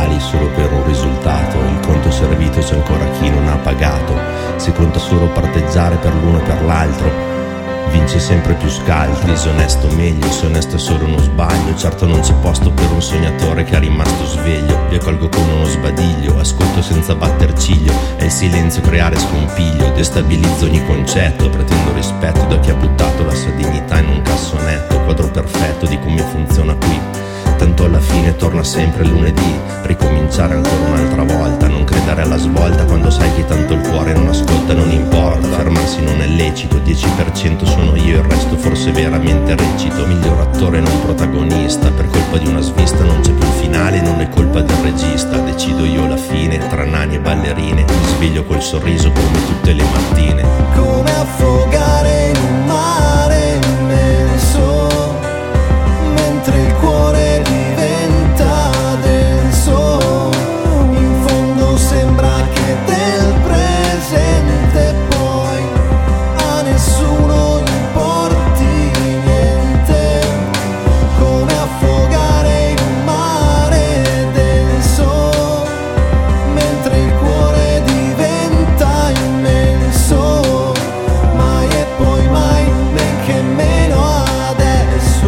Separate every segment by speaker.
Speaker 1: uguali solo per un risultato. Il conto servito c'è ancora chi non ha pagato. Si conta solo parteggiare per l'uno e per l'altro. Vince sempre più scaltri, disonesto meglio, se onesto è solo uno sbaglio. Certo non c'è posto per un sognatore che è rimasto sveglio. Vi accolgo con uno sbadiglio, ascolto senza batter ciglio. È il silenzio creare scompiglio, destabilizzo ogni concetto. Pretendo rispetto da chi ha buttato la sua dignità in un cassonetto. Quadro perfetto di come funziona qui. Tanto alla fine torna sempre lunedì. Ricominciare ancora un'altra volta. Non credere alla svolta quando sai che tanto il cuore non ascolta. Non importa, fermarsi non è lecito. 10% sono io, il resto forse veramente recito. Miglior attore non protagonista. Per colpa di una svista non c'è più finale. Non è colpa del regista. Decido io la fine, tra nani e ballerine. Mi sveglio col sorriso come tutte le mattine.
Speaker 2: Come affogare in un mare immenso, mentre il cuore diventa denso. In fondo sembra che del presente poi a nessuno importi niente. Come affogare in un mare denso, mentre il cuore diventa immenso. Mai e poi mai, men che meno adesso.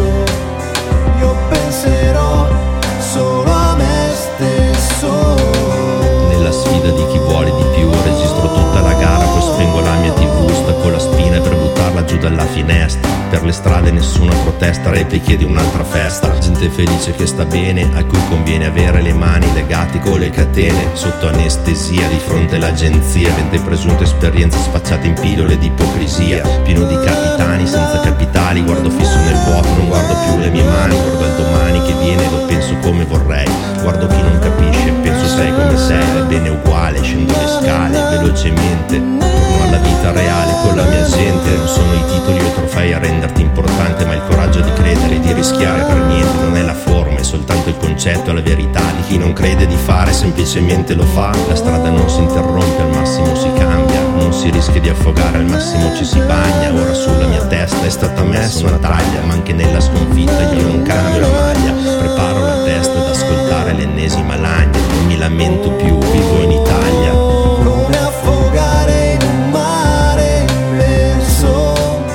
Speaker 2: Io penserò solo a me stesso.
Speaker 1: Nella sfida di chi vuole di più registro tutta la gara, poi spengo la mia TV, stacco la spina per buttarla giù dalla finestra. Per le strade nessuna protesta, repliche di un'altra festa. Gente felice che sta bene, a cui conviene avere le mani legate con le catene. Sotto anestesia di fronte all'agenzia, vende presunte esperienze spacciate in pillole di ipocrisia. Pieno di capitani senza capitali, guardo fisso nel vuoto, non guardo più le mie mani. Guardo il domani che viene e lo penso come vorrei. Guardo chi non capisce, penso sei come sei. Va bene uguale, scendo le scale velocemente, torno alla vita reale con la mia gente. Non sono i titoli o i trofei a renderti importante, ma il coraggio di credere e di rischiare. Per niente non è la forma, è soltanto il concetto e la verità di chi non crede di fare, semplicemente lo fa. La strada non si interrompe, al massimo si cambia. Non si rischia di affogare, al massimo ci si bagna. Ora sulla mia testa è stata messa una taglia, ma anche nella sconfitta io non cambio la maglia. Preparo la testa ad ascoltare l'ennesima lagna. Non mi lamento più, vivo in Italia.
Speaker 2: Come affogare in un mare immenso,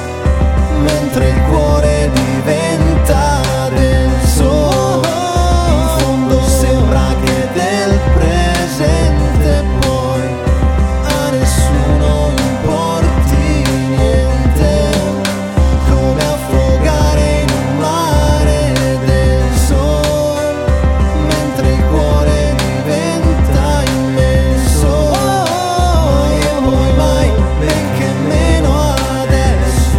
Speaker 2: mentre il cuore diventa denso. In fondo sembra che del presente poi a nessuno importi niente. Come affogare in un mare denso, mentre il cuore diventa immenso. Mai e poi mai, benché meno adesso.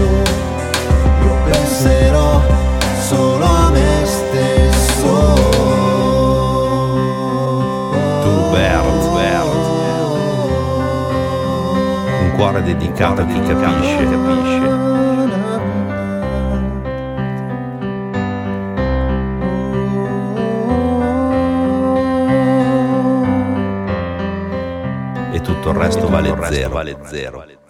Speaker 2: Io penserò solo a me stesso.
Speaker 1: Tu Bert, un cuore dedicato a chi capisce. E tutto il resto vale zero.